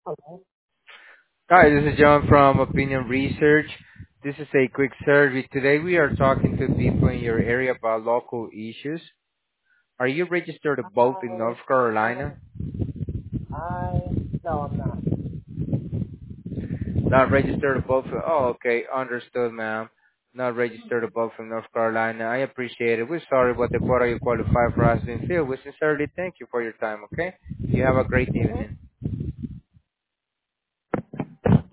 Okay. Hi, this is John from Opinion Research. This is a quick survey. Today we are talking to people in your area about local issues. Are you registered to vote in I, North Carolina? no, I'm not. Not registered to vote for, oh, okay, understood, ma'am. Not registered to vote from North Carolina. I appreciate it. We're sorry about the quota you qualify for us in field. We sincerely thank you for your time, okay? You have a great Mm-hmm. evening.